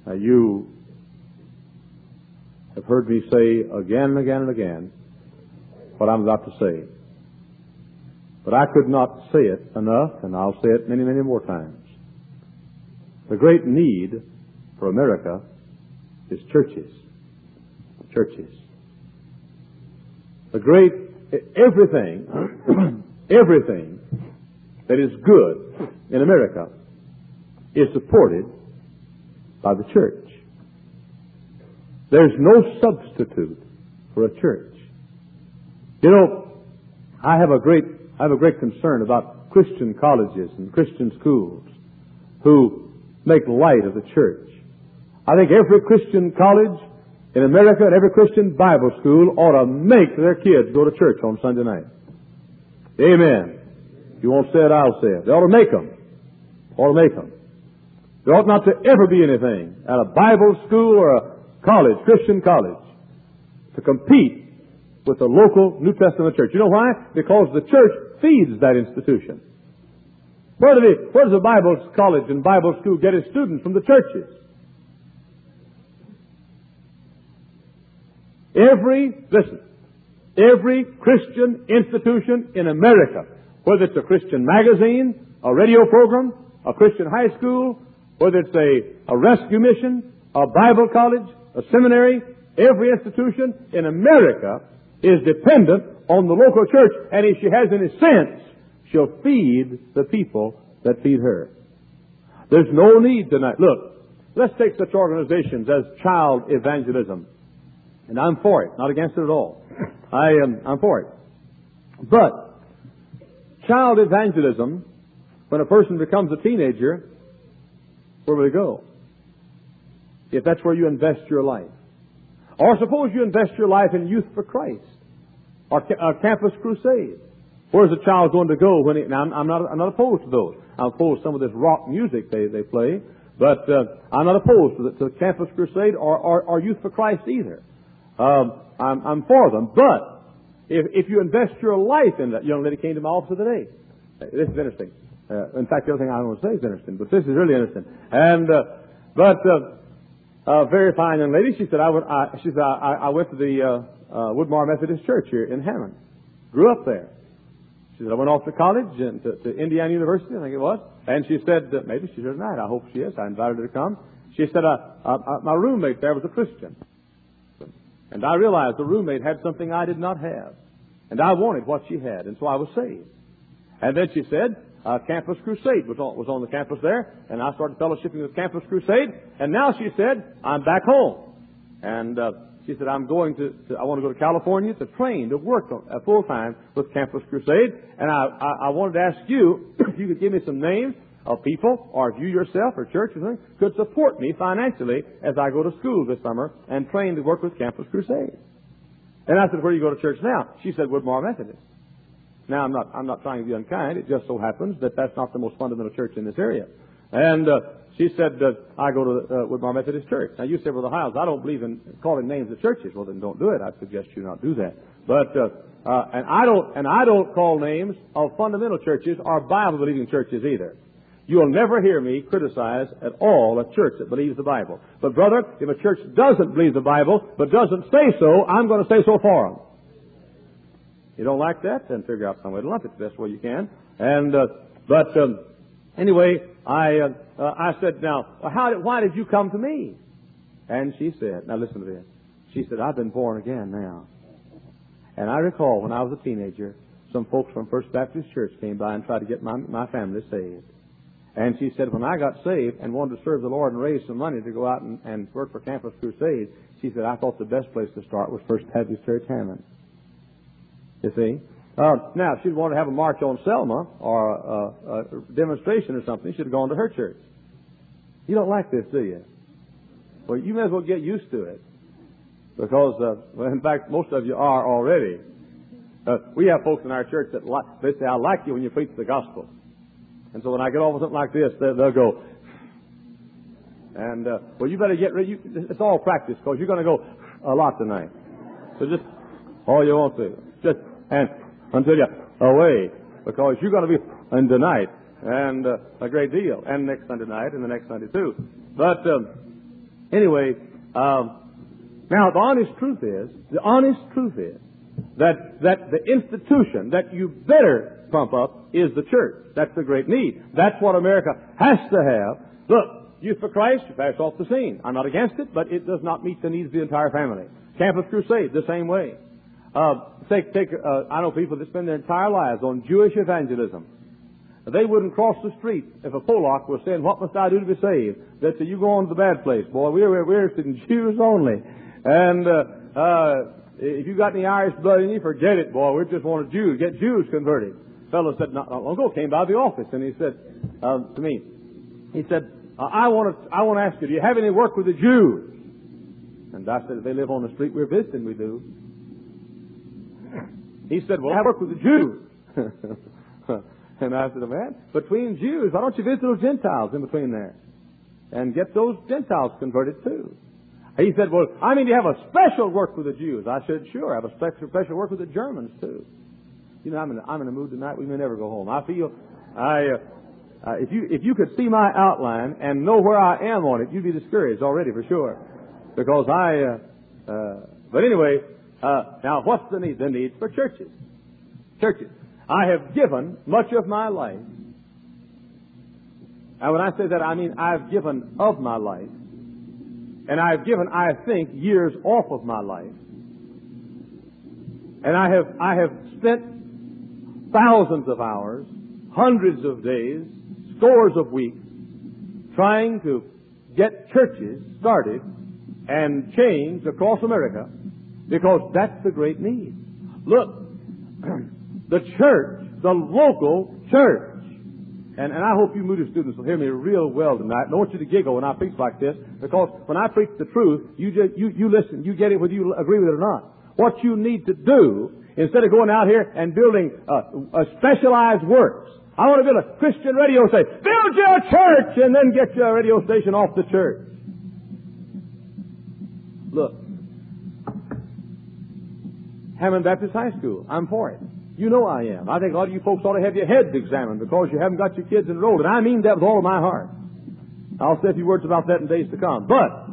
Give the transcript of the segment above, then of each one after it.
You have heard me say again and again and again what I'm about to say. But I could not say it enough, and I'll say it many, many more times. The great need for America is churches. Churches. The great, everything that is good in America is supported by the church. There's no substitute for a church. You know, I have a great concern about Christian colleges and Christian schools who make light of the church. I think every Christian college in America and every Christian Bible school ought to make their kids go to church on Sunday night. Amen. If you won't say it, I'll say it. They ought to make them. Ought to make them. There ought not to ever be anything at a Bible school or a college, Christian college, to compete with the local New Testament church. You know why? Because the church feeds that institution. Where does the Bible college and Bible school get its students? From the churches. Every Christian institution in America, whether it's a Christian magazine, a radio program, a Christian high school, whether it's a rescue mission, a Bible college, a seminary, every institution in America is dependent on the local church. And if she has any sense, she'll feed the people that feed her. There's no need tonight. Look, let's take such organizations as child evangelism. And I'm for it, not against it at all. I'm for it. But child evangelism, when a person becomes a teenager, where will he go? If that's where you invest your life. Or suppose you invest your life in Youth for Christ or a campus crusade. Where's the child going to go when now, I'm not opposed to those. I'm opposed to some of this rock music they play, but I'm not opposed to the campus crusade or Youth for Christ either. I'm for them. But if you invest your life in that, young lady came to my office today. This is interesting. In fact, the other thing I want to say is interesting, but this is really interesting. And a very fine young lady. She said, I went to the Woodmar Methodist Church here in Hammond. Grew up there. She said, I went off to college and to Indiana University, I think it was. And she said, maybe she's here tonight. I hope she is. I invited her to come. She said, my roommate there was a Christian. And I realized the roommate had something I did not have. And I wanted what she had. And so I was saved. And then she said, Campus Crusade was on the campus there. And I started fellowshipping with Campus Crusade. And now she said, I'm back home. And she said, I want to go to California to train, to work full time with Campus Crusade. And I wanted to ask you if you could give me some names of people, or if you yourself or church or something could support me financially as I go to school this summer and train to work with Campus Crusade. And I said, where do you go to church now? She said, Woodmar Methodist. Now, I'm not trying to be unkind. It just so happens that that's not the most fundamental church in this area. And she said, I go to Woodmar Methodist Church. Now, you say, well, the Hiles, I don't believe in calling names of churches. Well, then don't do it. I suggest you not do that. But and I don't call names of fundamental churches or Bible-believing churches either. You'll never hear me criticize at all a church that believes the Bible. But, brother, if a church doesn't believe the Bible but doesn't say so, I'm going to say so for them. You don't like that? Then figure out some way to lump it the best way you can. And anyway, I said, now, why did you come to me? And she said, now listen to this. She said, I've been born again now. And I recall when I was a teenager, some folks from First Baptist Church came by and tried to get my family saved. And she said, when I got saved and wanted to serve the Lord and raise some money to go out and work for Campus Crusade, she said, I thought the best place to start was First Baptist Church Hammond. You see? Now, if she'd want to have a march on Selma or a demonstration or something, she'd have gone to her church. You don't like this, do you? Well, you may as well get used to it. Because, well, in fact, most of you are already. We have folks in our church that they say, I like you when you preach the gospel. And so when I get off with something like this, they'll go, and, well, you better get ready. It's all practice, because you're going to go a lot tonight. So just all you want to. Just, and until you're away, because you're going to be in tonight, and a great deal, and next Sunday night, and the next Sunday too. But Anyway, now the honest truth is that the institution that you better pump up is the church. That's the great need. That's what America has to have. Look, Youth for Christ, you pass off the scene. I'm not against it, but it does not meet the needs of the entire family. Campus Crusade, the same way. I know people that spend their entire lives on Jewish evangelism. They wouldn't cross the street if a Polak was saying, "What must I do to be saved?" They'd say, "You go on to the bad place, boy. We're interested in Jews only. And if you've got any Irish blood in you, forget it, boy. We just want Jews. Get Jews converted." A fellow said not long ago, came by the office, and he said to me, he said, I want to ask you, do you have any work with the Jews? And I said, if they live on the street we're visiting, we do. He said, well, I work with the Jews. And I said, man, between Jews, why don't you visit those Gentiles in between there? And get those Gentiles converted too. He said, well, I mean, you have a special work with the Jews. I said, sure, I have a special work with the Germans too. You know, I'm in a mood tonight. We may never go home. I feel, if you could see my outline and know where I am on it, you'd be discouraged already for sure. Because but anyway, now what's the need? The needs for churches. Churches. I have given much of my life. And when I say that, I mean I've given of my life. And I've given, I think, years off of my life. And I have spent thousands of hours, hundreds of days, scores of weeks, trying to get churches started and changed across America, because that's the great need. Look, the church, the local church, and I hope you Moody students will hear me real well tonight. I don't want you to giggle when I preach like this, because when I preach the truth, you listen, you get it whether you agree with it or not. What you need to do, instead of going out here and building a specialized works, I want to build a Christian radio station. Build your church and then get your radio station off the church. Look, Hammond Baptist High School, I'm for it. You know I am. I think a lot of you folks ought to have your heads examined because you haven't got your kids enrolled. And I mean that with all of my heart. I'll say a few words about that in days to come. But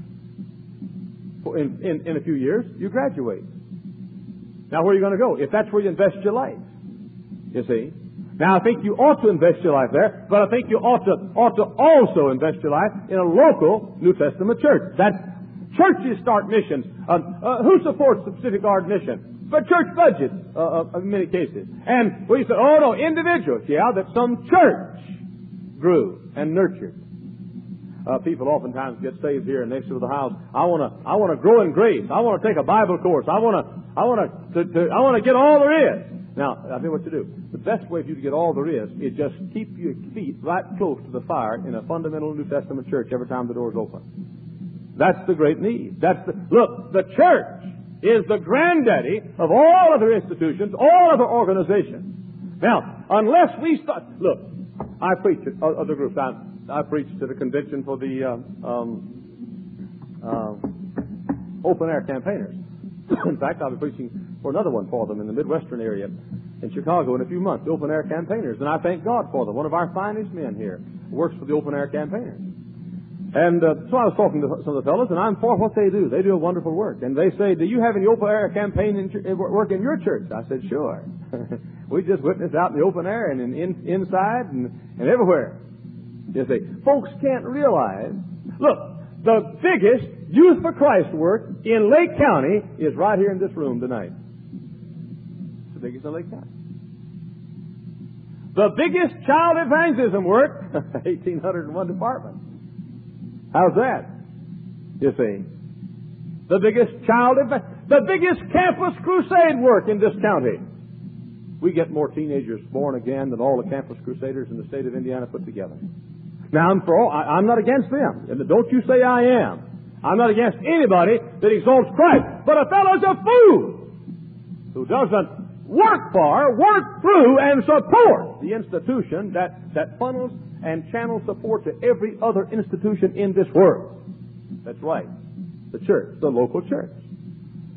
in a few years, you graduate. Now, where are you going to go? If that's where you invest your life, you see. Now, I think you ought to invest your life there, but I think you ought to also invest your life in a local New Testament church. That's churches start missions. Who supports the Pacific Guard mission? But church budgets, in many cases. And we say, oh no, individuals, that some church grew and nurtured. People oftentimes get saved here and they say to the house, I want to grow in grace. I want to take a Bible course. I want to get all there is. Now, I tell you what to do. The best way for you to get all there is just keep your feet right close to the fire in a fundamental New Testament church every time the door's open. That's the great need. Look, the church is the granddaddy of all other institutions, all other organizations. Now, unless we start... Look, I preach at other groups. I preached at a convention for the open-air campaigners. In fact, I'll be preaching for another one for them in the Midwestern area in Chicago in a few months, the open-air campaigners. And I thank God for them. One of our finest men here works for the open-air campaigners. And so I was talking to some of the fellows, and I'm for what they do. They do a wonderful work. And they say, do you have any open-air campaign work in your church? I said, sure. We just witness out in the open air and inside and everywhere. You see, folks can't realize. Look, the biggest Youth for Christ work in Lake County is right here in this room tonight. It's the biggest in Lake County. The biggest child evangelism work, 1,801 departments. How's that? You see. The biggest campus crusade work in this county. We get more teenagers born again than all the campus crusaders in the state of Indiana put together. Now, I'm not against them. And don't you say I am. I'm not against anybody that exalts Christ. But a fellow's a fool who doesn't work through, and support the institution that funnels and channels support to every other institution in this world. That's right. The church, the local church.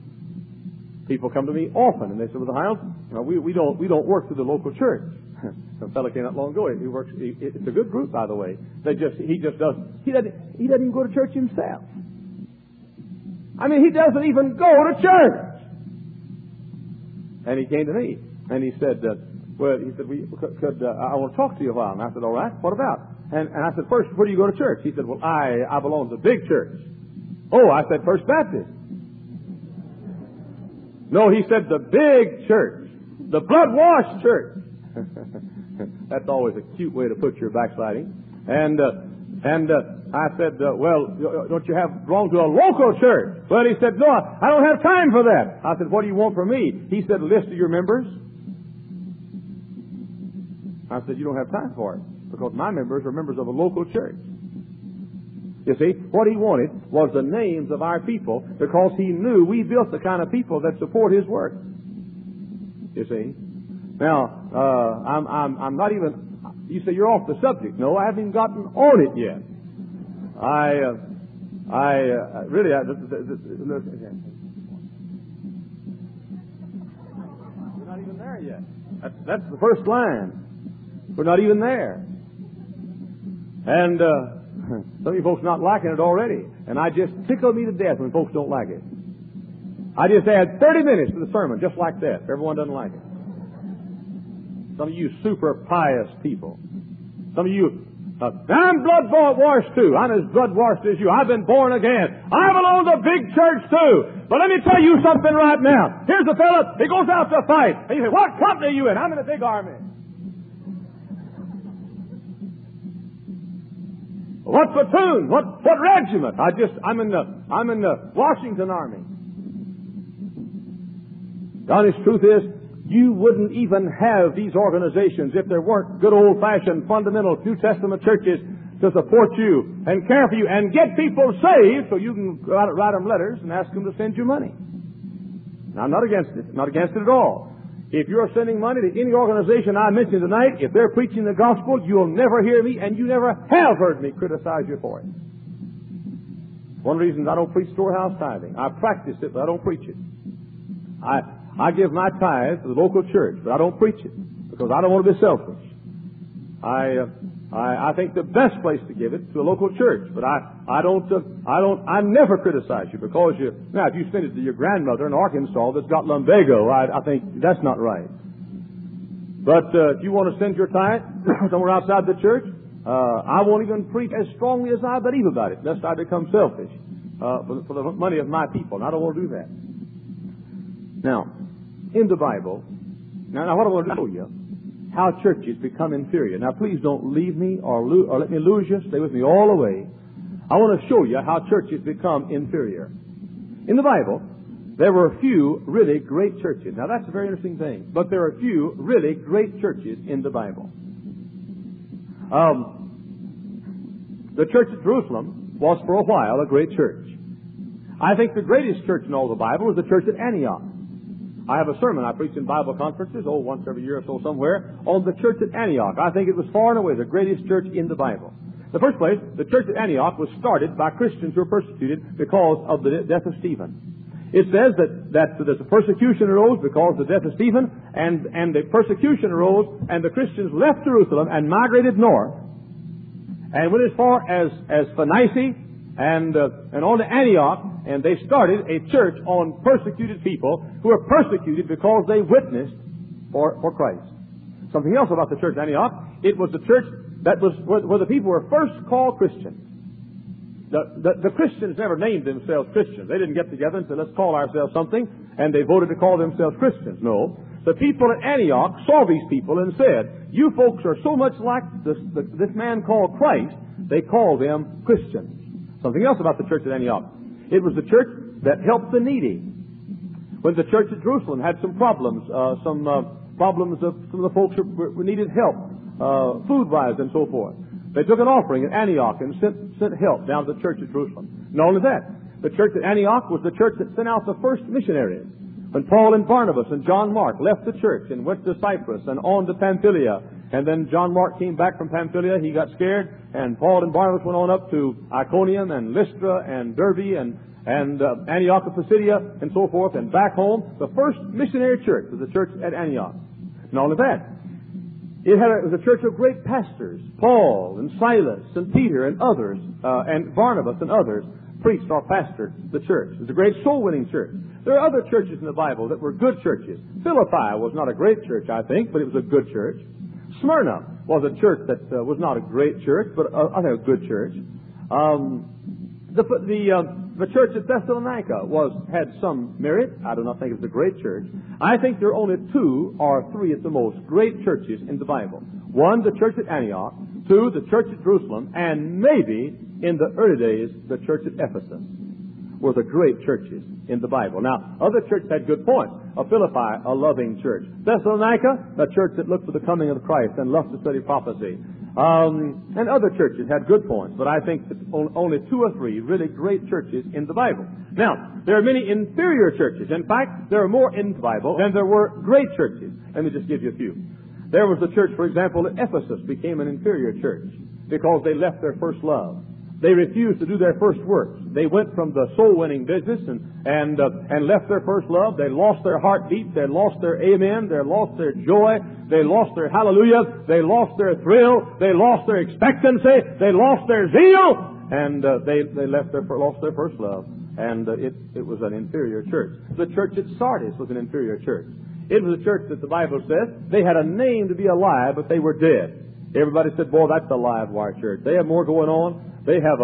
People come to me often and they say, well, Hiles, we don't work through the local church. Some fellow came out long ago. He works. It's a good group, by the way. He doesn't even go to church himself. I mean, he doesn't even go to church. And he came to me and he said, I want to talk to you a while. And I said, all right, what about? And I said, first, where do you go to church? He said, well, I belong to the big church. Oh, I said, First Baptist. No, he said, the big church. The blood-washed church. That's always a cute way to put your backsliding. And I said, well, don't you belong to a local church? Well, he said, no, I don't have time for that. I said, what do you want from me? He said, a list of your members. I said, you don't have time for it, because my members are members of a local church. You see, what he wanted was the names of our people, because he knew we built the kind of people that support his work. You see? Now, I'm not even, you say you're off the subject. No, I haven't even gotten on it yet. We're not even there yet. That's the first line. We're not even there. And some of you folks not liking it already. And I just tickle me to death when folks don't like it. I just add 30 minutes to the sermon just like that. Everyone doesn't like it. Some of you super pious people. Some of you, I'm blood-washed too. I'm as blood-washed as you. I've been born again. I belong to a big church too. But let me tell you something right now. Here's a fellow, he goes out to fight. And you say, what company are you in? I'm in a big army. What platoon? What regiment? I'm in the Washington Army. The honest truth is, you wouldn't even have these organizations if there weren't good old-fashioned fundamental New Testament churches to support you and care for you and get people saved so you can go out and write them letters and ask them to send you money. Now, I'm not against it. Not against it at all. If you're sending money to any organization I mentioned tonight, if they're preaching the gospel, you'll never hear me, and you never have heard me criticize you for it. One reason I don't preach storehouse tithing. I practice it, but I don't preach it. I give my tithe to the local church, but I don't preach it because I don't want to be selfish. I think the best place to give it to a local church, but I never criticize you because now if you send it to your grandmother in Arkansas that's got lumbago, I think that's not right. But if you want to send your tithe somewhere outside the church, I won't even preach as strongly as I believe about it, lest I become selfish for the money of my people. And I don't want to do that. Now, in the Bible, now what I want to show you, how churches become inferior. Now, please don't leave me or let me lose you. Stay with me all the way. I want to show you how churches become inferior. In the Bible, there were a few really great churches. Now, that's a very interesting thing. But there are a few really great churches in the Bible. The church at Jerusalem was for a while a great church. I think the greatest church in all the Bible was the church at Antioch. I have a sermon I preach in Bible conferences, once every year or so somewhere, on the church at Antioch. I think it was far and away the greatest church in the Bible. In the first place, the church at Antioch was started by Christians who were persecuted because of the death of Stephen. It says that the persecution arose because of the death of Stephen, and the persecution arose, and the Christians left Jerusalem and migrated north, and went as far as Phoenicia and on to Antioch, and they started a church on persecuted people who were persecuted because they witnessed for Christ. Something else about the church at Antioch, it was the church that was where the people were first called Christians. The Christians never named themselves Christians. They didn't get together and say, let's call ourselves something, and they voted to call themselves Christians. No. The people at Antioch saw these people and said, you folks are so much like this man called Christ, they called them Christians. Something else about the church at Antioch. It was the church that helped the needy. When the church at Jerusalem had some problems, some of the folks who needed help, food-wise and so forth, they took an offering at Antioch and sent help down to the church at Jerusalem. Not only that, the church at Antioch was the church that sent out the first missionaries. When Paul and Barnabas and John Mark left the church and went to Cyprus and on to Pamphylia, and then John Mark came back from Pamphylia, he got scared, and Paul and Barnabas went on up to Iconium and Lystra and Derbe and Antioch of Pisidia and so forth, and back home. The first missionary church was the church at Antioch. Not only that, It was a church of great pastors. Paul and Silas and Peter and others, and Barnabas and others preached or pastored the church. It was a great soul-winning church. There are other churches in the Bible that were good churches. Philippi was not a great church, I think, but it was a good church. Smyrna was a church that was not a great church, but I think a good church. The church at Thessalonica had some merit. I do not think it was a great church. I think there are only 2 or 3 at the most great churches in the Bible. 1, the church at Antioch. 2, the church at Jerusalem. And maybe, in the early days, the church at Ephesus were the great churches in the Bible. Now, other churches had good points. Philippi, a loving church. Thessalonica, a church that looked for the coming of Christ and loved to study prophecy. And other churches had good points, but I think that only 2 or 3 really great churches in the Bible. Now, there are many inferior churches. In fact, there are more in the Bible than there were great churches. Let me just give you a few. There was the church, for example, at Ephesus became an inferior church because they left their first love. They refused to do their first works. They went from the soul-winning business and left their first love. They lost their heartbeat. They lost their amen. They lost their joy. They lost their hallelujah. They lost their thrill. They lost their expectancy. They lost their zeal. And they lost their first love. And it was an inferior church. The church at Sardis was an inferior church. It was a church that the Bible says they had a name to be alive, but they were dead. Everybody said, "Boy, that's a live wire church. They have more going on. They have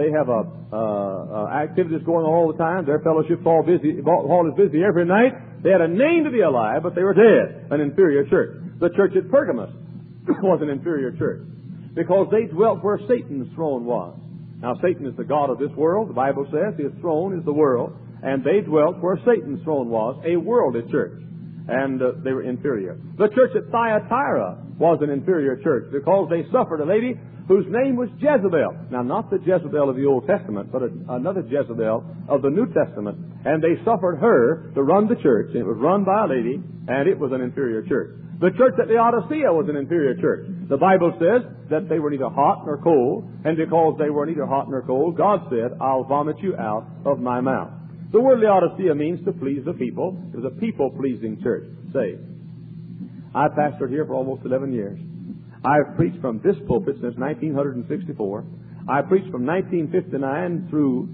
activities going on all the time. Their fellowship's all is busy every night. They had a name to be alive, but they were dead." An inferior church. The church at Pergamos was an inferior church because they dwelt where Satan's throne was. Now, Satan is the god of this world. The Bible says his throne is the world, and they dwelt where Satan's throne was, a worldly church. And they were inferior. The church at Thyatira was an inferior church because they suffered a lady whose name was Jezebel. Now, not the Jezebel of the Old Testament, but another Jezebel of the New Testament. And they suffered her to run the church. And it was run by a lady, and it was an inferior church. The church at Laodicea was an inferior church. The Bible says that they were neither hot nor cold, and because they were neither hot nor cold, God said, "I'll vomit you out of my mouth." The word Laodicea means to please the people. It was a people-pleasing church. Say, I pastored here for almost 11 years. I've preached from this pulpit since 1964. I preached from 1959 through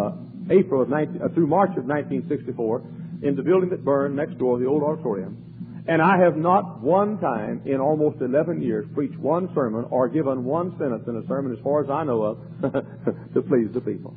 through March of 1964 in the building that burned next door, the old auditorium. And I have not one time in almost 11 years preached one sermon or given one sentence in a sermon, as far as I know of, to please the people.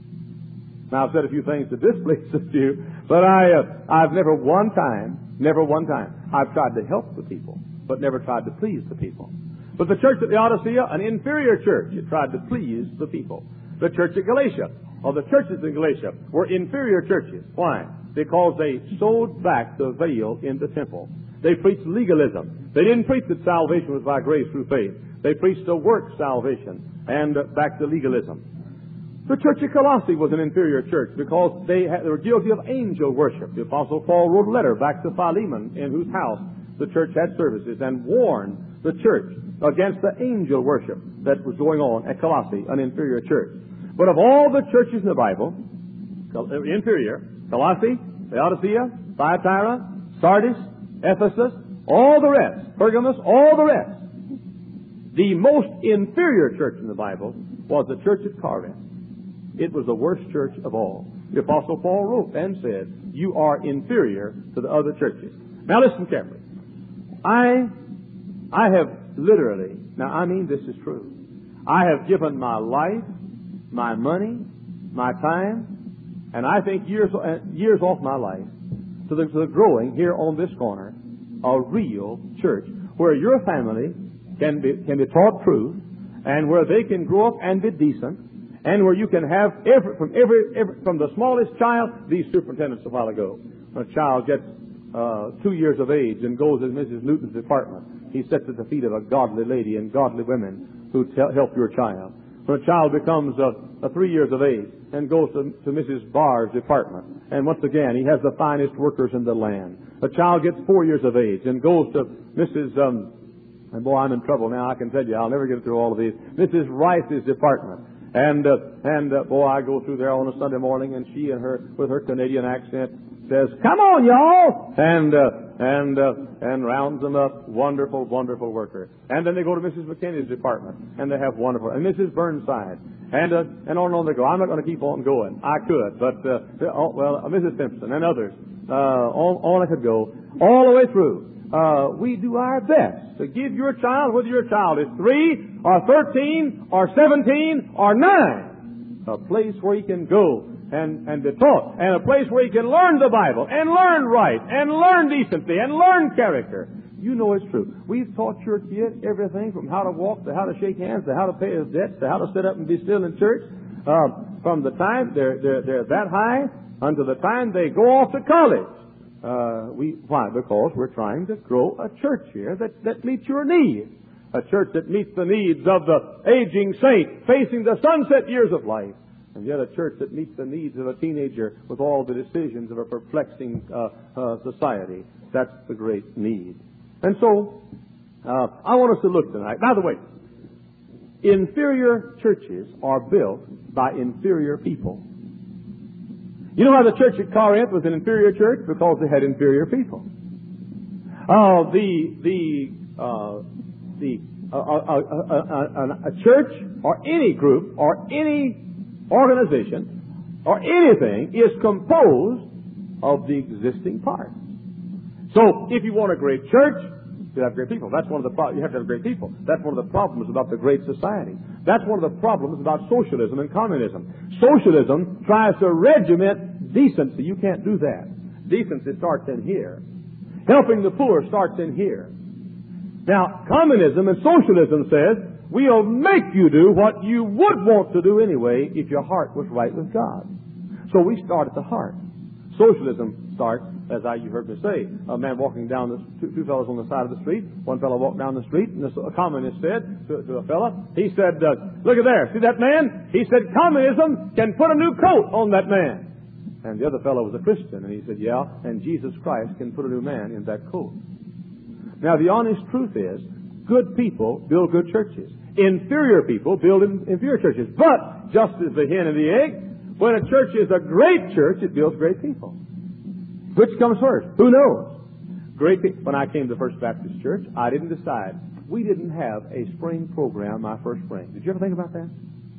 Now, I've said a few things that displease you, but I've never one time, I've tried to help the people, but never tried to please the people. But the church at Laodicea, an inferior church, it tried to please the people. The church at Galatia, or the churches in Galatia, were inferior churches. Why? Because they sewed back the veil in the temple. They preached legalism. They didn't preach that salvation was by grace through faith. They preached a work salvation and back to legalism. The church at Colossae was an inferior church because they were guilty of angel worship. The Apostle Paul wrote a letter back to Philemon, in whose house the church had services, and warned the church against the angel worship that was going on at Colossae, an inferior church. But of all the churches in the Bible, inferior, Colossae, Laodicea, Thyatira, Sardis, Ephesus, all the rest, Pergamos, all the rest, the most inferior church in the Bible was the church at Corinth. It was the worst church of all. The Apostle Paul wrote and said, "You are inferior to the other churches." Now listen carefully. I have literally, now I mean this is true, I have given my life, my money, my time, and I think years off my life to the growing here on this corner a real church where your family can be taught truth, and where they can grow up and be decent, and where you can have from the smallest child. These superintendents a while ago, when a child gets 2 years of age and goes to Mrs. Newton's department, he sits at the feet of a godly lady and godly women who help your child. When a child becomes 3 years of age and goes to Mrs. Barr's department, and once again he has the finest workers in the land. A child gets 4 years of age and goes to Mrs. And boy, I'm in trouble now. I can tell you, I'll never get through all of these. Mrs. Rice's department. And boy, I go through there on a Sunday morning, and she and her, with her Canadian accent, says, "Come on, y'all," and rounds them up. Wonderful, wonderful worker. And then they go to Mrs. McKinney's department, and they have wonderful, and Mrs. Burnside, and on and on they go. I'm not going to keep on going. I could, but Mrs. Simpson and others. On I could go all the way through. We do our best to give your child, whether your child is 3 or 13 or 17 or 9, a place where he can go and be taught, and a place where he can learn the Bible and learn right and learn decency and learn character. You know it's true. We've taught your kid everything from how to walk to how to shake hands to how to pay his debts to how to sit up and be still in church. From the time they're that high until the time they go off to college. Why? Because we're trying to grow a church here that meets your needs. A church that meets the needs of the aging saint facing the sunset years of life. And yet a church that meets the needs of a teenager with all the decisions of a perplexing society. That's the great need. And so, I want us to look tonight. By the way, inferior churches are built by inferior people. You know why the church at Corinth was an inferior church? Because they had inferior people. A church or any group or any organization or anything is composed of the existing parts. So, if you want a great church, you have great people. That's one of the you have to have great people. That's one of the problems about the great society. That's one of the problems about socialism and communism. Socialism tries to regiment decency. You can't do that. Decency starts in here. Helping the poor starts in here. Now, communism and socialism says, we'll make you do what you would want to do anyway if your heart was right with God. So we start at the heart. Socialism starts, as you heard me say, a man walking down two fellows on the side of the street. One fellow walked down the street, and a communist said to a fellow, he said, "Look at there, see that man?" He said, "Communism can put a new coat on that man." And the other fellow was a Christian, and he said, "Yeah, and Jesus Christ can put a new man in that coat." Now, the honest truth is, good people build good churches. Inferior people build inferior churches. But, just as the hen and the egg, when a church is a great church, it builds great people. Which comes first? Who knows? Great people. When I came to First Baptist Church, I didn't decide. We didn't have a spring program my first spring. Did you ever think about that?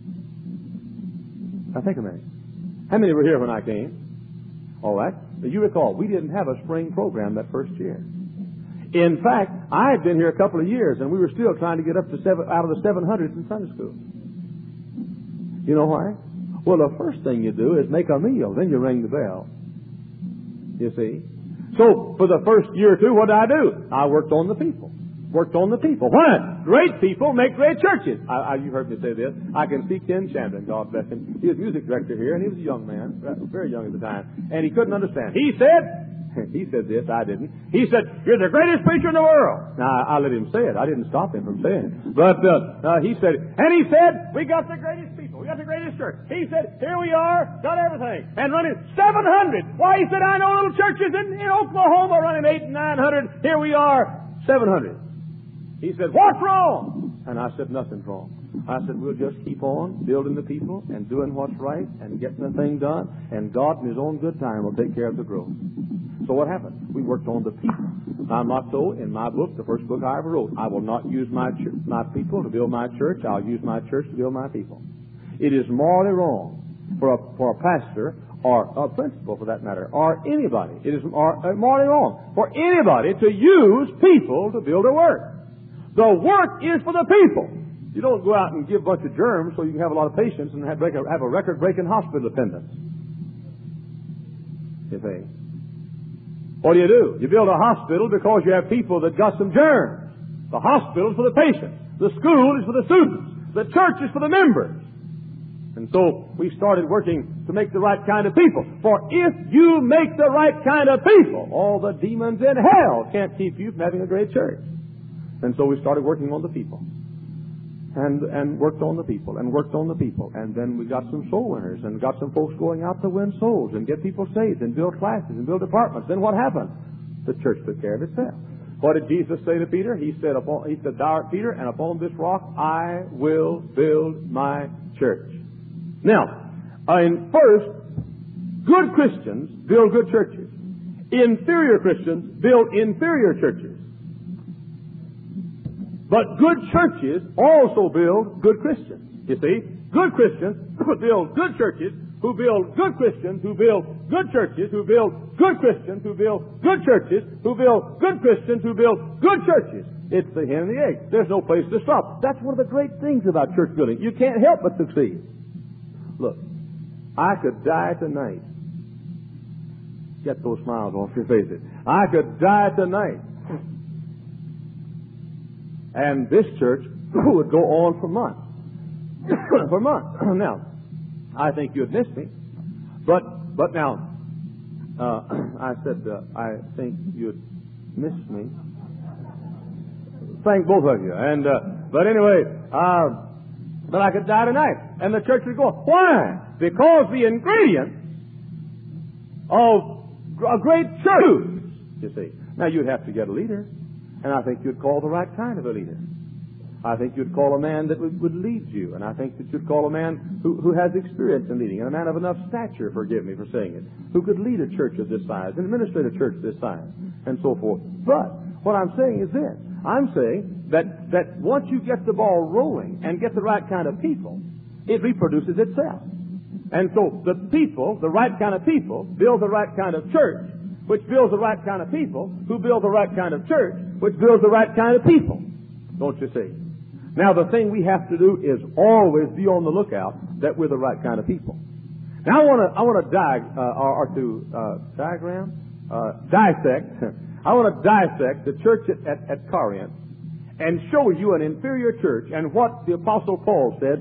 Now think a minute. How many were here when I came? All right. But you recall, we didn't have a spring program that first year. In fact, I had been here a couple of years, and we were still trying to get up to out of the 700s in Sunday school. You know why? Well, the first thing you do is make a meal. Then you ring the bell. You see? So, for the first year or two, what did I do? I worked on the people. Worked on the people. Why? Great people make great churches. You heard me say this. I can see Ken Chandler, God bless him. He was music director here, and he was a young man, very young at the time, and he couldn't understand. He said this, I didn't. He said, "You're the greatest preacher in the world." Now, I let him say it. I didn't stop him from saying it. But he said, "We got the greatest people. We got the greatest church." He said, "Here we are, got everything, and running 700. Why," he said, "I know little churches in Oklahoma running 800 and 900. Here we are, 700. He said, "What's wrong?" And I said, "Nothing's wrong." I said, "We'll just keep on building the people and doing what's right and getting the thing done, and God in His own good time will take care of the growth." So what happened? We worked on the people. My motto in my book, the first book I ever wrote, I will not use my people to build my church. I'll use my church to build my people. It is morally wrong for a pastor or a principal, for that matter, or anybody. It is morally wrong for anybody to use people to build a work. The work is for the people. You don't go out and give a bunch of germs so you can have a lot of patients and have a record-breaking hospital attendance. You see? What do? You build a hospital because you have people that got some germs. The hospital is for the patients. The school is for the students. The church is for the members. And so we started working to make the right kind of people. For if you make the right kind of people, all the demons in hell can't keep you from having a great church. And so we started working on the people. And worked on the people, and worked on the people. And then we got some soul winners, and got some folks going out to win souls, and get people saved, and build classes, and build departments. Then what happened? The church took care of itself. What did Jesus say to Peter? He said, "Thou art Peter, and upon this rock I will build my church." Now, first, good Christians build good churches. Inferior Christians build inferior churches. But good churches also build good Christians. You see, good Christians build good churches, who build good Christians, who build good churches, who build good Christians, who build good churches, who build good Christians, who build good churches. It's the hen and the egg. There's no place to stop. That's one of the great things about church building. You can't help but succeed. Look, I could die tonight. Get those smiles off your faces. I could die tonight. And this church would go on for months. For months. Now, I think you'd miss me. But now, I said, I think you'd miss me. Thank both of you. And, but anyway, but I could die tonight. And the church would go on. Why? Because the ingredients of a great church, you see. Now, you'd have to get a leader. And I think you'd call the right kind of a leader. I think you'd call a man that would lead you. And I think that you'd call a man who has experience in leading, and a man of enough stature, forgive me for saying it, who could lead a church of this size, and administrate a church of this size, and so forth. But what I'm saying is this. I'm saying that once you get the ball rolling and get the right kind of people, it reproduces itself. And so the people, the right kind of people, build the right kind of church, which builds the right kind of people, who build the right kind of church, which builds the right kind of people. Don't you see? Now, the thing we have to do is always be on the lookout that we're the right kind of people. Now, I want to dissect. I want to dissect the church at Corinth and show you an inferior church and what the Apostle Paul said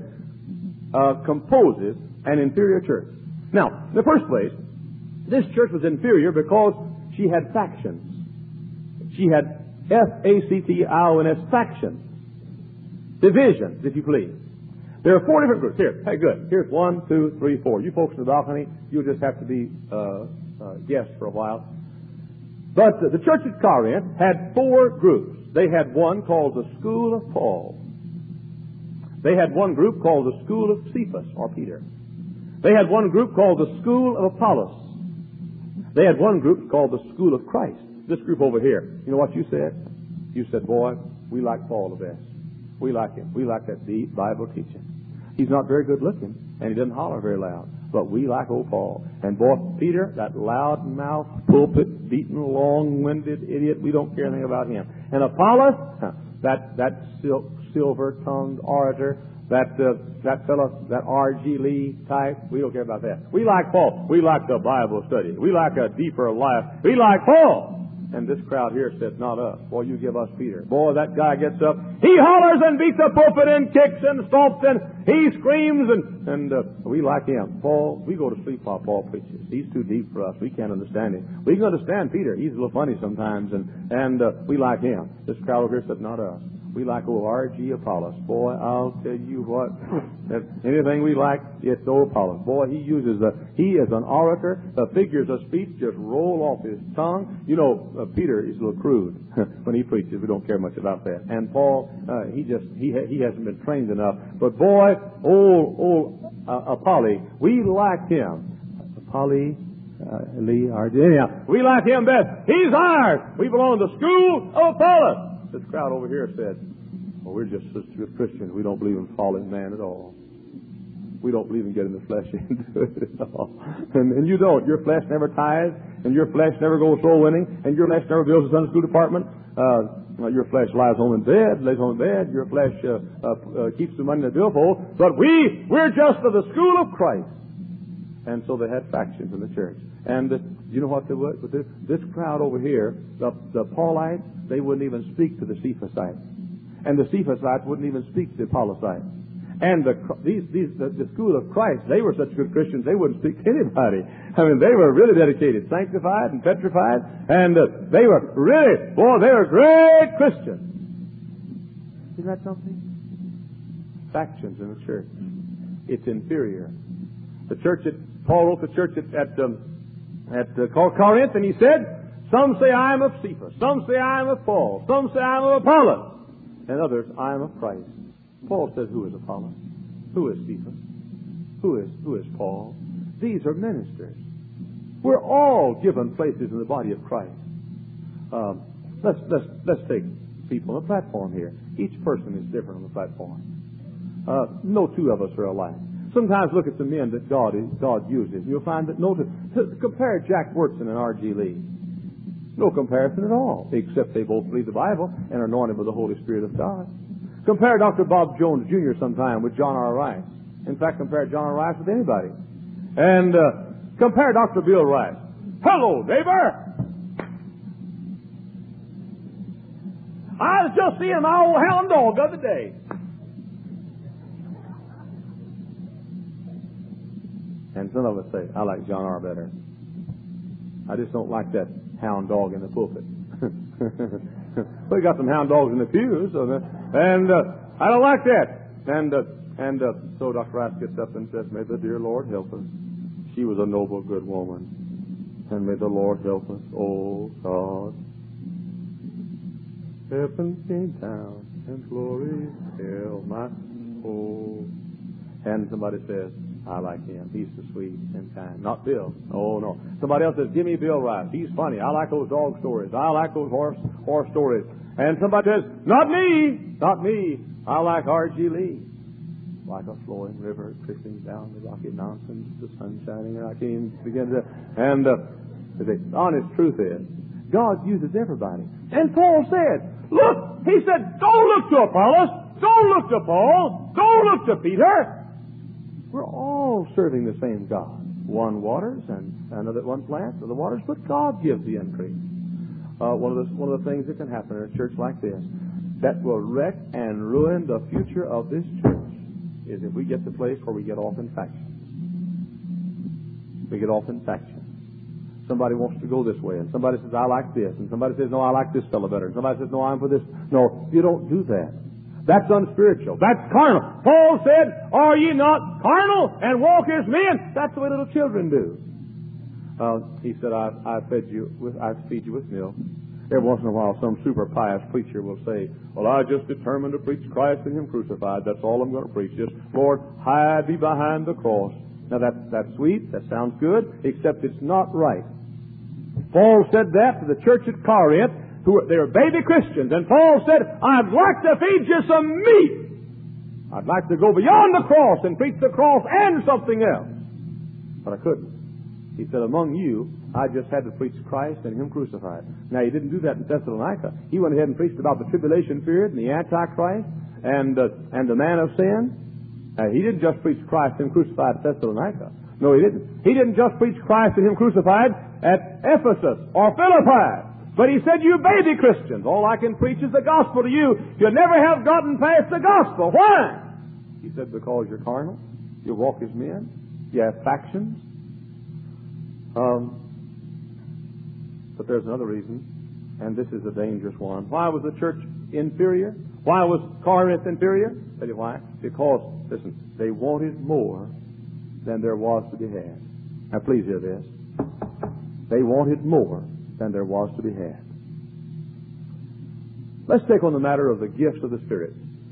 composes an inferior church. Now, in the first place, this church was inferior because she had factions. She had F-A-C-T-I-O-N-S, factions. Divisions, if you please. There are 4 different groups. Here, hey, good. Here's 1, 2, 3, 4. You folks in the balcony, you'll just have to be guests for a while. But the church at Corinth had 4 groups. They had one called the School of Paul. They had one group called the School of Cephas, or Peter. They had one group called the School of Apollos. They had one group called the School of Christ. This group over here. You know what you said? You said, boy, we like Paul the best. We like him. We like that deep Bible teaching. He's not very good looking, and he doesn't holler very loud. But we like old Paul. And boy, Peter, that loud-mouthed, pulpit-beaten, long-winded idiot, we don't care anything about him. And Apollos, that silver-tongued orator, that fellow, that R.G. Lee type, we don't care about that. We like Paul. We like the Bible study. We like a deeper life. We like Paul. And this crowd here said, not us. Boy, you give us Peter. Boy, that guy gets up. He hollers and beats the pulpit and kicks and stomps and he screams and we like him. Paul, we go to sleep while Paul preaches. He's too deep for us. We can't understand him. We can understand Peter. He's a little funny sometimes and we like him. This crowd over here said, not us. We like old R.G. Apollos. Boy, I'll tell you what. Anything we like, it's old Apollos. Boy, he is an orator. The figures of speech just roll off his tongue. You know, Peter is a little crude when he preaches. We don't care much about that. And Paul, he hasn't been trained enough. But boy, old Apollos, we like him. Apollos, Lee, R.G. Anyhow, we like him best. He's ours. We belong to the School of Apollos. This crowd over here said, well, we're just such good Christians. We don't believe in falling man at all. We don't believe in getting the flesh into it at all. And you don't. Your flesh never tithes, and your flesh never goes soul winning, and your flesh never builds a Sunday school department. Your flesh lies home in bed, lays home in bed. Your flesh keeps the money in the billfold. But we're just of the School of Christ. And so they had factions in the church. And you know what they would? This crowd over here, the Paulites, they wouldn't even speak to the Cephalsites. And the Cephalsites wouldn't even speak to the Apollosites. And the School of Christ, they were such good Christians, they wouldn't speak to anybody. I mean, they were really dedicated, sanctified and petrified. And they were really, boy, they were great Christians. Isn't that something? Factions in the church. It's inferior. The church Paul wrote the church at Corinth, and he said, some say I am of Cephas, some say I am of Paul, some say I am of Apollos, and others I am of Christ. Paul says, who is Apollos? Who is Cephas? Who is Paul? These are ministers. We're all given places in the body of Christ. Let's take people on the platform here. Each person is different on the platform. No two of us are alike. Sometimes look at the men that God uses. You'll find that compare Jack Wurtson and R.G. Lee. No comparison at all, except they both read the Bible and are anointed with the Holy Spirit of God. Compare Dr. Bob Jones Jr. sometime with John R. Rice. In fact, compare John R. Rice with anybody. And compare Dr. Bill Rice. Hello, neighbor! I was just seeing my old hound dog the other day. And some of us say, I like John R. better. I just don't like that hound dog in the pulpit. We got some hound dogs in the pews, and I don't like that. And so Dr. Rice gets up and says, may the dear Lord help us. She was a noble, good woman. And may the Lord help us. Oh, God. Heaven came down and glory filled my soul. And somebody says, I like him. He's so sweet and kind. Not Bill. Oh, no. Somebody else says, give me Bill Rice. He's funny. I like those dog stories. I like those horse stories. And somebody says, not me. Not me. I like R.G. Lee. Like a flowing river trickling down the Rocky Mountains, the sun shining, and I can't even begin to... And the honest truth is, God uses everybody. And Paul said, look, he said, don't look to Apollos, don't look to Paul, don't look to Peter. We're all serving the same God. One waters and another one plants, other waters, but God gives the increase. One of the things that can happen in a church like this that will wreck and ruin the future of this church is if we get to the place where we get off in factions. We get off in factions. Somebody wants to go this way, and somebody says, I like this, and somebody says, no, I like this fellow better, and somebody says, no, I'm for this. No, you don't do that. That's unspiritual. That's carnal. Paul said, are ye not carnal and walk as men? That's the way little children do. He said, I feed you with milk. Every once in a while, some super pious preacher will say, well, I just determined to preach Christ and Him crucified. That's all I'm going to preach. Just, Lord, hide me behind the cross. Now, that's sweet. That sounds good, except it's not right. Paul said that to the church at Corinth, they were baby Christians. And Paul said, I'd like to feed you some meat. I'd like to go beyond the cross and preach the cross and something else. But I couldn't. He said, among you, I just had to preach Christ and Him crucified. Now, he didn't do that in Thessalonica. He went ahead and preached about the tribulation period and the Antichrist and the man of sin. He didn't just preach Christ and Him crucified at Thessalonica. No, he didn't. He didn't just preach Christ and Him crucified at Ephesus or Philippi. But he said, you baby Christians, all I can preach is the gospel to you. You never have gotten past the gospel. Why? He said, because you're carnal. You walk as men. You have factions. But there's another reason, and this is a dangerous one. Why was the church inferior? Why was Corinth inferior? Tell you why. Because, listen, they wanted more than there was to be had. Now, please hear this. They wanted more than there was to be had. Let's take on the matter of the gifts of the Spirit.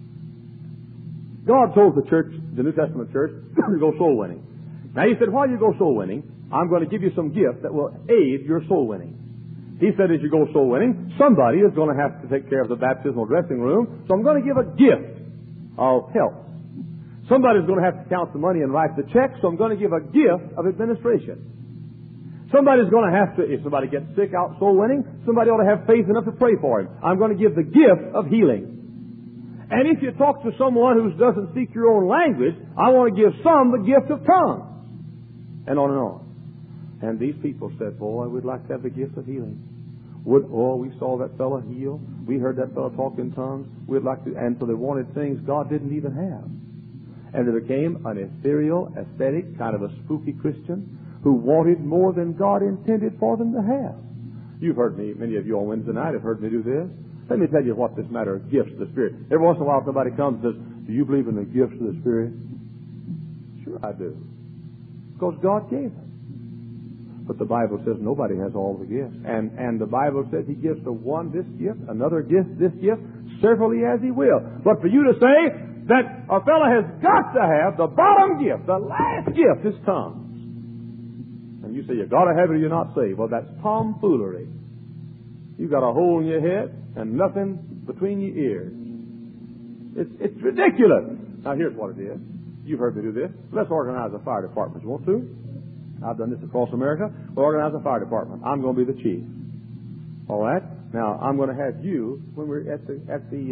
God told the church, the New Testament church, to go soul winning. Now, He said, while you go soul winning, I'm going to give you some gifts that will aid your soul winning. He said, as you go soul winning, somebody is going to have to take care of the baptismal dressing room, so I'm going to give a gift of help. Somebody's going to have to count the money and write the check, so I'm going to give a gift of administration. Somebody's going to have to, if somebody gets sick out soul winning, somebody ought to have faith enough to pray for him. I'm going to give the gift of healing. And if you talk to someone who doesn't speak your own language, I want to give some the gift of tongues. And on and on. And these people said, boy, we'd like to have the gift of healing. We saw that fellow heal. We heard that fellow talk in tongues. We'd like to, and so they wanted things God didn't even have. And they became an ethereal, aesthetic, kind of a spooky Christian who wanted more than God intended for them to have. You've heard me, many of you on Wednesday night have heard me do this. Let me tell you what this matter of gifts of the Spirit. Every once in a while somebody comes and says, do you believe in the gifts of the Spirit? Sure I do. Because God gave them. But the Bible says nobody has all the gifts. And the Bible says He gives to one this gift, another gift, this gift, severally as He will. But for you to say that a fellow has got to have the bottom gift, the last gift, is tongues. And you say, you got to have it or you're not saved. Well, that's tomfoolery. You've got a hole in your head and nothing between your ears. It's ridiculous. Now, here's what it is. You've heard me do this. Let's organize a fire department. You want to? I've done this across America. We'll organize a fire department. I'm going to be the chief. All right? Now, I'm going to have you, when we're at the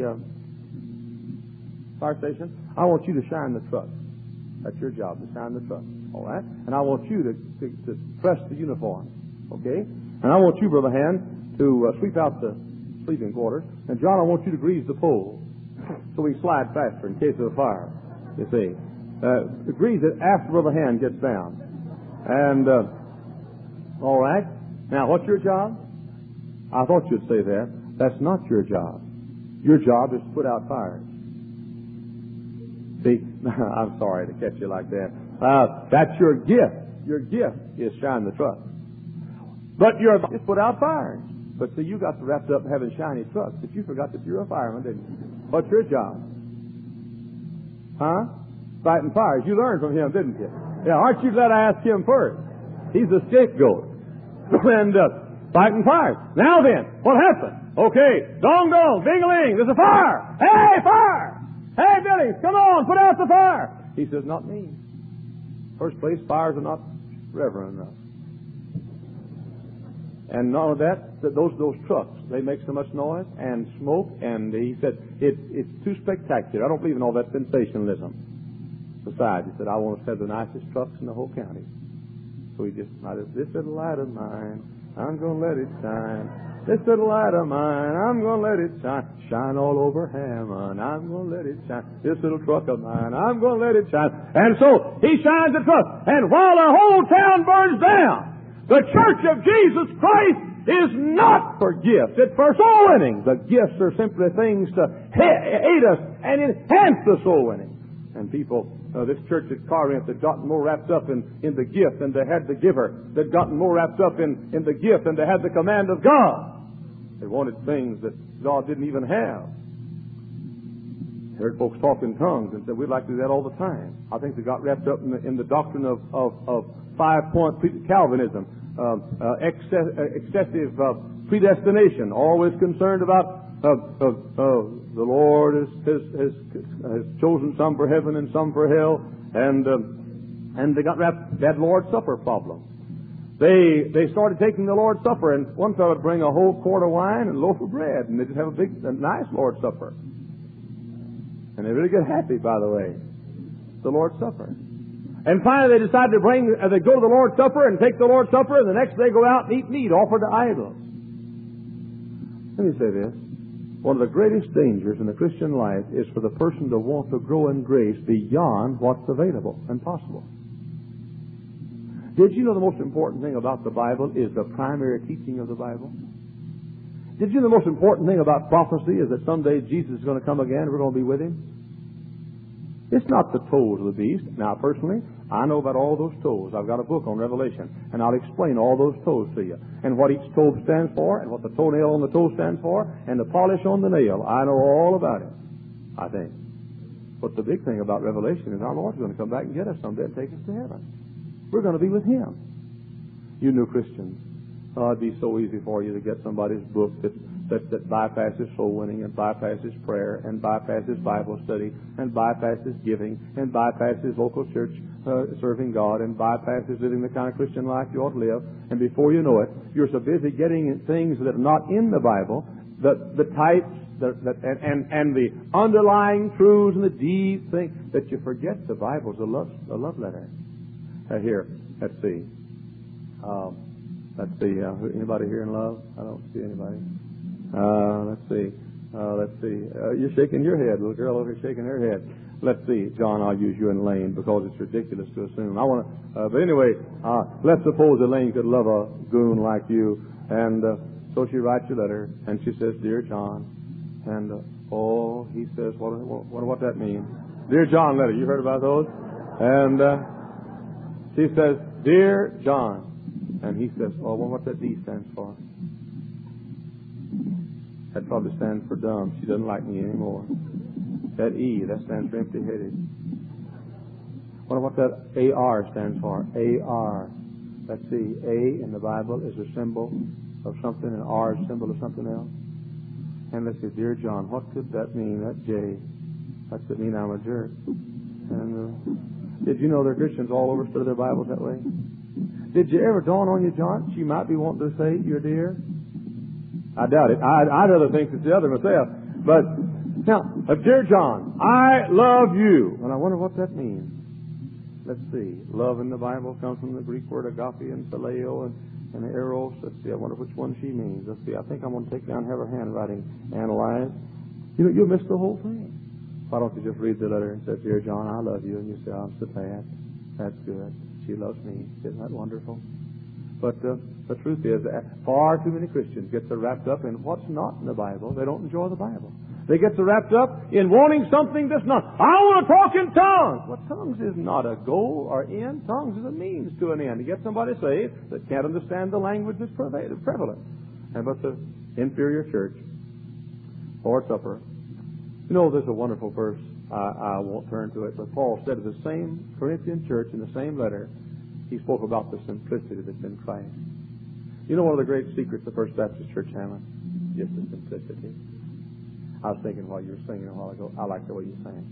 fire station, I want you to shine the truck. That's your job, to shine the truck. All right? And I want you to press the uniform. Okay? And I want you, Brother Hand, to sweep out the sleeping quarters. And John, I want you to grease the pole so we slide faster in case of a fire. You see. Grease it after Brother Hand gets down. And, all right. Now, what's your job? I thought you'd say that. That's not your job. Your job is to put out fires. See, I'm sorry to catch you like that. That's your gift. Your gift is shine the truck. But your job is put out fires. But see, you got wrapped up having shiny trucks, but you forgot that you're a fireman, didn't you? What's your job? Huh? Fighting fires. You learned from him, didn't you? Yeah, aren't you glad I asked him first? He's the scapegoat. And fighting fires. Now then, what happened? Okay, dong dong, ding-a-ling, there's a fire. Hey, fire! Hey, Billy, come on, put out the fire. He says, not me. First place, fires are not reverent enough. And not only that, those trucks, they make so much noise and smoke, and he said, it's too spectacular. I don't believe in all that sensationalism. Besides, he said, I want to have the nicest trucks in the whole county. So he just decided, this little light of mine, I'm going to let it shine. This little light of mine, I'm going to let it shine. Shine all over Hammond, I'm going to let it shine. This little truck of mine, I'm going to let it shine. And so he shines the truck. And while the whole town burns down, the Church of Jesus Christ is not for gifts. It's for soul winning. The gifts are simply things to aid us and enhance the soul winning. And people, this church at Corinth had gotten more wrapped up in the gift than they had the giver. They'd gotten more wrapped up in the gift than they had the command of God. They wanted things that God didn't even have. I heard folks talk in tongues and said, we'd like to do that all the time. I think they got wrapped up in the doctrine of 5-point Calvinism, excessive predestination, always concerned about the Lord has chosen some for heaven and some for hell, and they got wrapped that Lord's Supper problem. They started taking the Lord's Supper, and one fellow would bring a whole quart of wine and a loaf of bread, and they just have a nice Lord's Supper. And they really get happy, by the way, the Lord's Supper. And finally they decided they go to the Lord's Supper and take the Lord's Supper, and the next day go out and eat meat offered to idols. Let me say this. One of the greatest dangers in the Christian life is for the person to want to grow in grace beyond what's available and possible. Did you know the most important thing about the Bible is the primary teaching of the Bible? Did you know the most important thing about prophecy is that someday Jesus is going to come again and we're going to be with Him? It's not the toes of the beast. Now, personally, I know about all those toes. I've got a book on Revelation, and I'll explain all those toes to you, and what each toe stands for, and what the toenail on the toe stands for, and the polish on the nail. I know all about it, I think. But the big thing about Revelation is our Lord's going to come back and get us someday and take us to heaven. We're going to be with Him. You new Christians, it'd be so easy for you to get somebody's book that bypasses soul winning and bypasses prayer and bypasses Bible study and bypasses giving and bypasses local church serving God and bypasses living the kind of Christian life you ought to live. And before you know it, you're so busy getting things that are not in the Bible, the types and the underlying truths and the deep things, that you forget the Bible's a love letter. Here, let's see. Let's see. Anybody here in love? I don't see anybody. Let's see. You're shaking your head. Little girl over here shaking her head. Let's see. John, I'll use you and Lane because it's ridiculous to assume. But anyway, let's suppose Elaine could love a goon like you. And so she writes a letter and she says, Dear John. And, he says, what that means? Dear John letter. You heard about those? And she says, Dear John. And he says, what's that D stands for? That probably stands for dumb. She doesn't like me anymore. That E, that stands for empty-headed. Wonder what that AR stands for. AR. Let's see. A in the Bible is a symbol of something, and R is a symbol of something else. And let's see, dear John, what could that mean? That J. What's it mean I'm a jerk? And did you know there are Christians all over study their Bibles that way? Did you ever dawn on you, John, she might be wanting to say, you're dear? I doubt it. I'd rather think it's the other myself. But now, dear John, I love you. And I wonder what that means. Let's see. Love in the Bible comes from the Greek word agape and phileo and eros. Let's see. I wonder which one she means. Let's see. I think I'm going to take down, have her handwriting analyzed. You'll miss the whole thing. Why don't you just read the letter and say, dear John, I love you. And you say, I'm so bad. That's good. She loves me. Isn't that wonderful? But the truth is that far too many Christians get so wrapped up in what's not in the Bible, they don't enjoy the Bible. They get so wrapped up in wanting something that's not. I want to talk in tongues. Well, tongues is not a goal or end. Tongues is a means to an end. To get somebody saved that can't understand the language that's prevalent. And but the inferior church, Lord's Supper. You know, there's a wonderful verse. I won't turn to it, but Paul said to the same Corinthian church in the same letter, he spoke about the simplicity that's in Christ. You know one of the great secrets of First Baptist Church, Hammond? Just the simplicity. I was thinking while you were singing a while ago, I like the way you sang.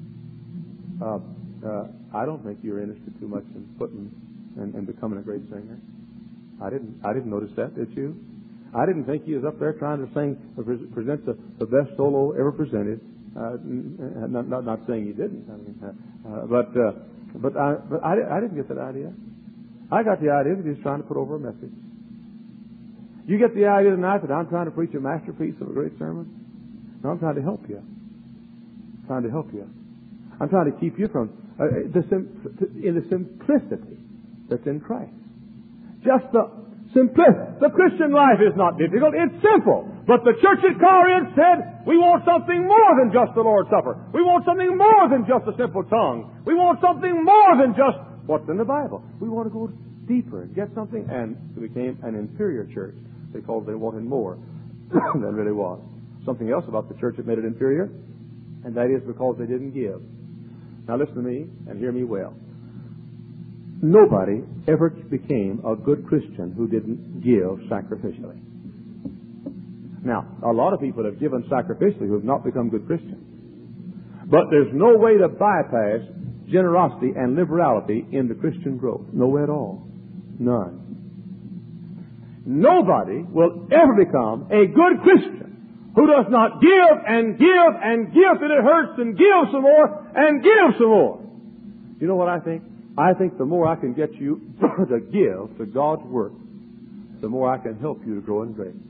I don't think you're interested too much in putting and becoming a great singer. I didn't notice that, did you? I didn't think you was up there trying to sing, present the best solo ever presented. Not saying you didn't. I mean, but I didn't get that idea. I got the idea that he was trying to put over a message. You get the idea tonight that I'm trying to preach a masterpiece of a great sermon? No, I'm trying to help you. I'm trying to help you. I'm trying to keep you from in the simplicity that's in Christ. Just the simplicity. The Christian life is not difficult. It's simple. But the church at Corinth said, we want something more than just the Lord's Supper. We want something more than just a simple tongue. We want something more than just what's in the Bible. We want to go deeper and get something. And it became an inferior church because they wanted more than really was. Something else about the church that made it inferior, and that is because they didn't give. Now listen to me and hear me well. Nobody ever became a good Christian who didn't give sacrificially. Now, a lot of people have given sacrificially who have not become good Christians. But there's no way to bypass generosity and liberality in the Christian growth. No way at all. None. Nobody will ever become a good Christian who does not give and give and give till it hurts and give some more and give some more. You know what I think? I think the more I can get you to give to God's work, the more I can help you to grow in grace.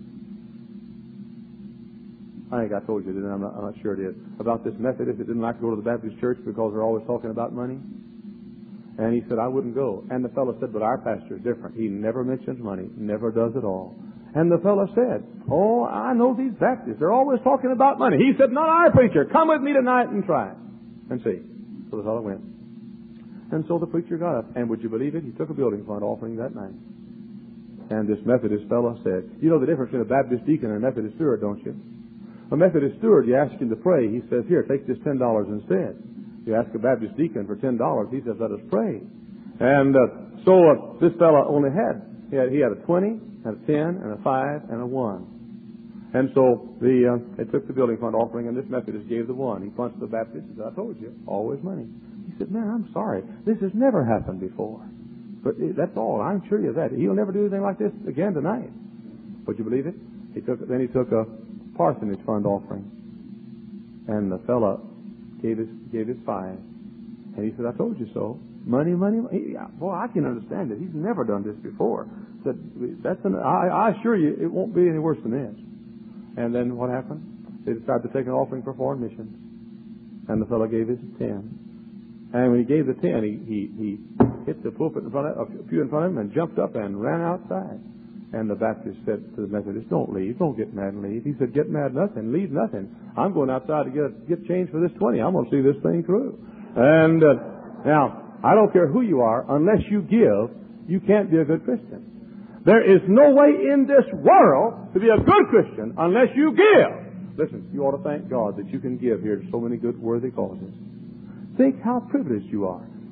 I think I told you, didn't I? I'm not sure it is. About this Methodist that didn't like to go to the Baptist church because they're always talking about money. And he said, I wouldn't go. And the fellow said, but our pastor is different. He never mentions money, never does at all. And the fellow said, oh, I know these Baptists. They're always talking about money. He said, not our preacher. Come with me tonight and try it. And see. So the fellow went. And so the preacher got up. And would you believe it? He took a building fund offering that night. And this Methodist fellow said, you know the difference between a Baptist deacon and a Methodist steward, don't you? A Methodist steward, you ask him to pray. He says, here, take this $10 instead. You ask a Baptist deacon for $10. He says, let us pray. And so this fellow only had a 20, had a 10, and a 5, and a 1. And so they took the building fund offering, and this Methodist gave the 1. He punched the Baptist and said, I told you, always money. He said, man, I'm sorry. This has never happened before. But that's all. I'm sure of that. He'll never do anything like this again tonight. Would you believe it? Then he took a parsonage fund offering. And the fellow gave his 5. And he said, I told you so. Money. Boy, I can understand it. He's never done this before. Said, I assure you, it won't be any worse than this. And then what happened? They decided to take an offering for foreign missions. And the fellow gave his 10. And when he gave the 10, he hit the pulpit in front of a pew in front of him and jumped up and ran outside. And the Baptist said to the Methodist, don't leave. Don't get mad and leave. He said, get mad nothing. Leave nothing. I'm going outside to get change for this 20. I'm going to see this thing through. And now, I don't care who you are. Unless you give, you can't be a good Christian. There is no way in this world to be a good Christian unless you give. Listen, you ought to thank God that you can give here to so many good, worthy causes. Think how privileged you are.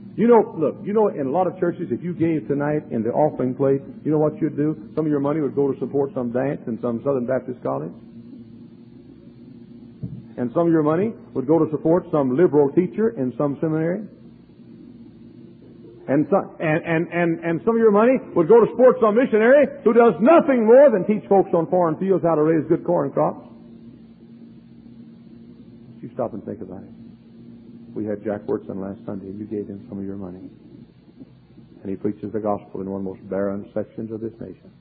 You know, look, you know, in a lot of churches, if you gave tonight in the offering plate, you know what you'd do? Some of your money would go to support some dance in some Southern Baptist college. And some of your money would go to support some liberal teacher in some seminary. And some of your money would go to support some missionary who does nothing more than teach folks on foreign fields how to raise good corn crops. You stop and think about it. We had Jack Wurtson last Sunday. You gave him some of your money. And he preaches the gospel in one of the most barren sections of this nation.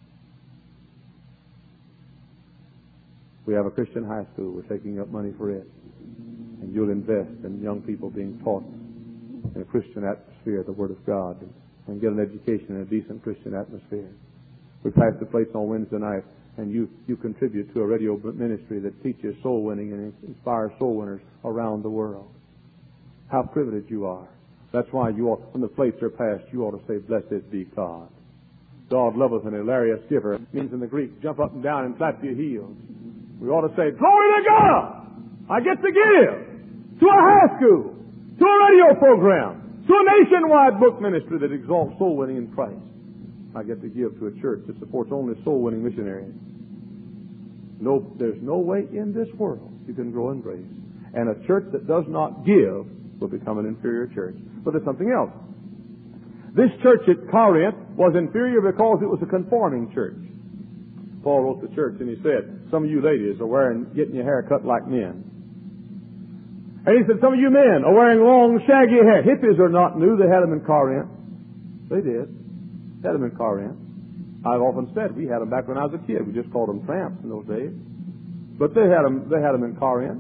We have a Christian high school. We're taking up money for it. And you'll invest in young people being taught in a Christian atmosphere, the Word of God, and get an education in a decent Christian atmosphere. We pass the plates on Wednesday night, and you contribute to a radio ministry that teaches soul winning and inspires soul winners around the world. How privileged you are. That's why you ought, when the plates are passed, you ought to say, "Blessed be God." God loveth an hilarious giver. It means in the Greek, jump up and down and flap your heels. We ought to say, "Glory to God! I get to give to a high school, to a radio program, to a nationwide book ministry that exalts soul winning in Christ. I get to give to a church that supports only soul winning missionaries." No, there's no way in this world you can grow in grace. And a church that does not give will become an inferior church. But there's something else. This church at Corinth was inferior because it was a conforming church. Paul wrote to the church and he said, "Some of you ladies are getting your hair cut like men." And he said, "Some of you men are wearing long, shaggy hair." Hippies are not new. They had them in Corinth. They did. Had them in Corinth. I've often said we had them back when I was a kid. We just called them tramps in those days. But they had them in Corinth.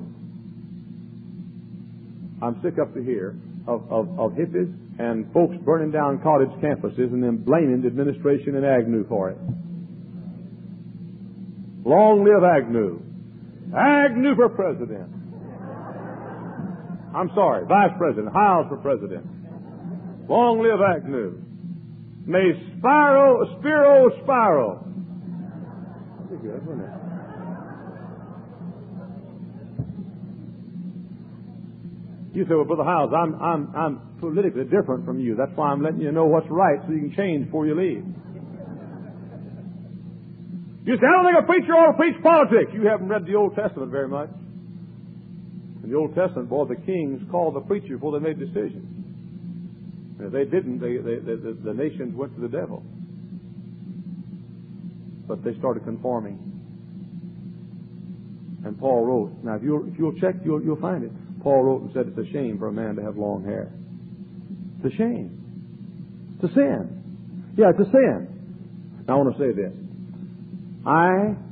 I'm sick up to here of hippies and folks burning down college campuses and then blaming the administration and Agnew for it. Long live Agnew. Agnew for president. I'm sorry, vice president. Hiles for president. Long live Agnew. May Spiro. Pretty good, wasn't it? You say, "Well, Brother Hiles, I'm politically different from you. That's why I'm letting you know what's right so you can change before you leave." You say, "I don't think a preacher ought to preach politics." You haven't read the Old Testament very much. In the Old Testament, boy, the kings called the preacher before they made decisions. And if they didn't, the nations went to the devil. But they started conforming. And Paul wrote, now if you'll check, you'll find it. Paul wrote and said, "It's a shame for a man to have long hair." It's a shame. It's a sin. Yeah, it's a sin. Now I want to say this. I